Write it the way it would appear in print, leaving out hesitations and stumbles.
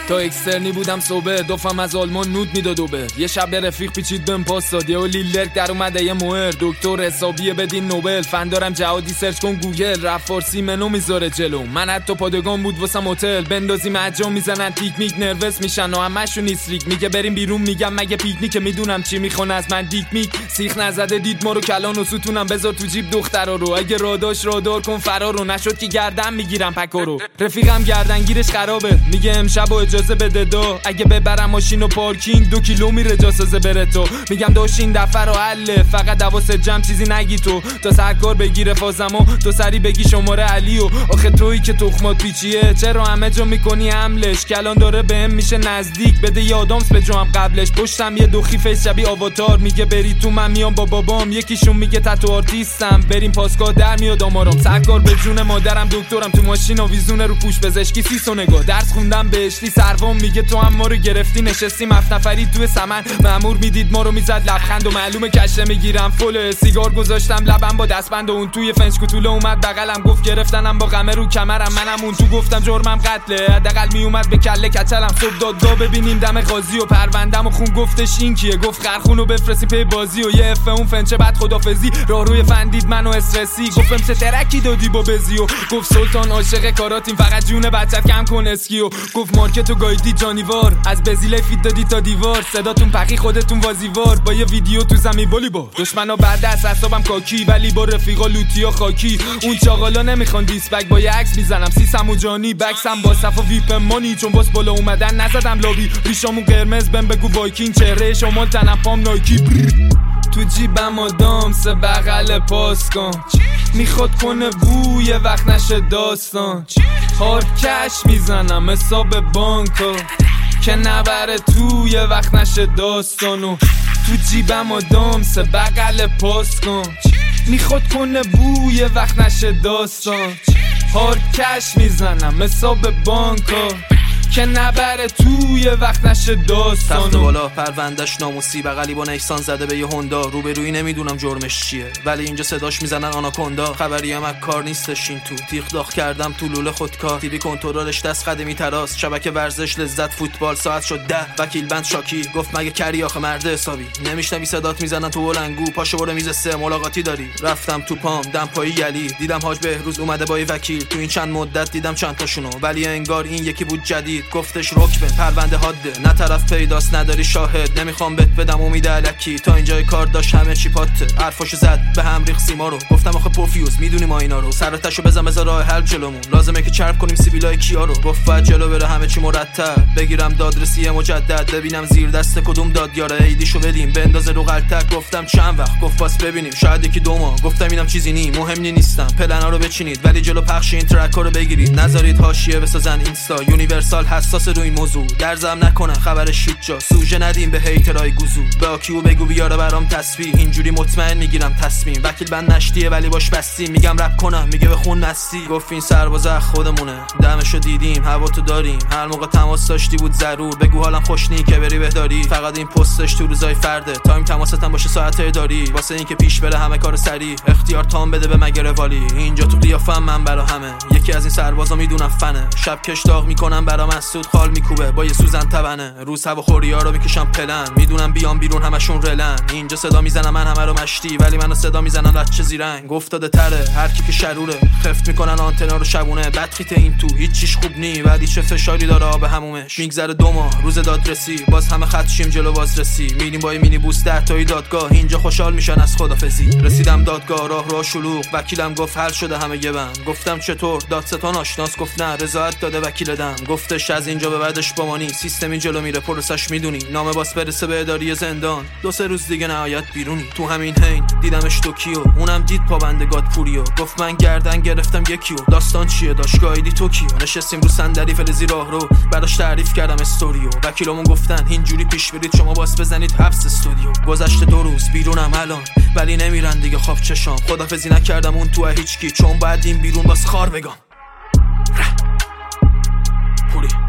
تا اکسترنی بودم صبح دوفم از آلمان نود میداد و به یه شب رفیق پیچید بهم پاس داد یه لیلرک در اومده یه موهر دکتر حسابیه بدین نوبل فن دارم جهادی سرچ کن گوگل رفت فارسی منو میذاره جلو من حتی پادگان بود واسم هتل بندازیم اجام میزنن تیک میک نروس میشن و همشون استریک میگه بریم بیرون میگم مگه پیکنیک میدونم چی میخونه از من دیک میک سیخ نزده دید ما رو کلان و ستونم بذار تو جیب دخترا رو اگه راداش رادار کن فرارو نشد که گردن میگیرم پکارو رفیقم گردنگیرش خرابه میگه امشب اجازه بده دو اگه ببرم ماشین و پارکینگ 2 کیلو میره جاسازه بره تو میگم داشین دفعه رو حله فقط دواست جمع چیزی نگی تو تا سرکار بگیره فازمو تو سری بگی شماره علیو آخه تویی که تخمات پیچیه چرا همه جا میکنی حملش کلان داره بهم میشه نزدیک بده یادامس به جام قبلش پشتم یه دوخی فیس شبیه آواتار میگه بری تو من میام با بابام یکیشون میگه تتو آرتیستم بریم پاسگاه در میاد آمارم سرکار به جون مادرم دکترم تو ماشین و ویزونه رو پوش پزشکی سیس و نگاه درس خوندم بهشتی سروم میگه تو هم ما رو گرفتی نشستیم 7 نفری توی سمن مأمور میدید ما رو میزد لبخند و معلومه کشه میگیرم فل سیگار گذاشتم لبم با دستبند و اون توی فنج کوتوله اومد بغلم گفت گرفتنم با قمه رو کمرم منم اون تو گفتم جرمم قتله حداقل میومد به کله کچلم صبح دادگاه ببینیم دم قاضی و پروندم و خون گفتش این کیه گفت خرخونو بفرستی پی بازی و یه اف اون فنچه بعد خدافظی راهروی فندید منو استرسی گفتم چه ترکی دادی با بزیو گفت سلطان عاشق کاراتیم فقط جون بچت کم کن اسکیو گفت مارکتو گایدی جانیوار از بزیله فیت دادی تا دیوار صداتون پخی خودتون وازیوار با یه ویدیو تو زمین والیبال دشمنا بعد از حسابم کاکی ولی با رفیقا لوتی و خاکی اون چاقالا نمیخوان دیسبک با یه عکس میزنم سیسم و جانی بکسم با صف و ویپ مانی چون باس بالا اومدن نزدم لابی ریشامون قرمز بهم بگو وایکینگ چهره شمال تنم پام نایکی تو جیبم آدام سه بغل پاس کن میخواد کنه بوی وقت نشه داستان هارد کش میزنم حساب بانکا که نبره توی وقت نشه داستانو تو جیبم آدام سه بغل پاس کن میخواد کنه بوی وقت نشه داستان هارد کش میزنم حساب بانکا که نبره توی وقت نشه داستانو تخت بالا پروندش ناموسی بغلی با نیسان زده به یه هوندا روبروی نمیدونم جرمش چیه ولی اینجا صداش میزنن آناکوندا خبری هم کار نیستش این تو تیغ داغ کردم تو لوله خودکار تیوی کنترلش دست قدمی تراس شبکه ورزش لذت فوتبال ساعت شد 10 وکیل بند شاکی گفت مگه کری آخه مرد حسابی نمیشنوی صدات میزنن تو بلنگو پاشو برو میز 3 ملاقاتی داری رفتم تو پام دمپایی یلی دیدم حاج بهروز اومده با وکیل تو این چند مدت دیدم چند تاشونو ولی انگار این یکی بود جدید گفتش رکبه پرونده حاده نه طرف پیداست نداری شاهد نمیخوام بهت بدم امید الکی تا اینجای کار داشت همه چی پاته حرفاشو زد به هم ریخ سیما رو گفتم آخه پوفیوز میدونی ما اینا رو سرتاشو بزن بذار راه حل جلومون لازمه که چرب کنیم سیبیلای کیا رو گفت باید جلو بره همه چی مرتب بگیرم دادرسی مجدد ببینم زیر دست کدوم دادیاره ایدیشو بدیم بندازه رو غلطک گفتم چند وقت گفت پاس ببینیم شاید یکی 2 ماه گفتم اینم چیزی نی مهم نیستم پلنا رو بچینید ولی جلو پخش این ترکا رو بگیرید نذارید حاشیه بسازن اینستا یونیورسال حساس رو این موضوع درزم نکنن خبرش هیچ جا سوژه ندیم به هیترای گوزو به آکیو بگو بیاره برام تصویر اینجوری مطمئن میگیرم تصمیم وکیل بند نشتیه ولی باش بستی میگم رپ کنم میگه بخون مستی گفت این سرباز خودمونه دمشو دیدیم هوا تو داریم هر موقع تماس داشتی بود ضرور بگو حالم خوش نی که بری بهداری فقط این پستش تو روزای فرده تایم تماستم باشه ساعت اداری واسه اینکه پیش بره همه کار سری اختیار تام بده به مگره والی اینجا تو قیافم من برا همه یکی از این سربازا میدونم فنه شب کش داغ میکنم برا مسعود خال میکوبه با یه سوزن تبنه روز هواخوریا رو میکشم پلن میدونم بیام بیرون همشون رلن اینجا صدا میزنم من همه رو مشتی ولی منو صدا میزنن بچه زیرنگ افتاده تره هر کی که شروره خفت میکنن آنتنا رو شبونه بدخیت این تو هیچ چیش خوب نی ولی چه فشاری داره آب همومش میگذره 2 ماه روز دادرسی باز همه خط شیم جلو بازرسی میریم با مینی بوس 10 تایی دادگاه اینجا خوشحال میشن از خدافظی رسیدم دادگاه راه شلوغ وکیلم گفت حل شده همه یه بند گفتم چطور دادستان آشناس گفت نه رضایت داده وکیل دم گفتش از اینجا به بعدش با مانی سیستمی جلو میره پروسش میدونی نامه باس برسه به اداری زندان 2-3 روز دیگه نهایت بیرونی تو همین هین دیدمش توکیو اونم دید پابندگات پوریو گفت من گردن گرفتم یکیو داستان چیه داش گایدی توکیو نشستیم رو صندلی فلزی راه رو براش تعریف کردم استوریو وکیلمون گفتن اینجوری پیش برید شما باس بزنید حبس استودیو گذشته 2 روز بیرونم الان ولی نمیرن دیگه خواب چشام خدافظی نکردم اون تو هیچکی چون بعد این بیرون باس خار بگم پوری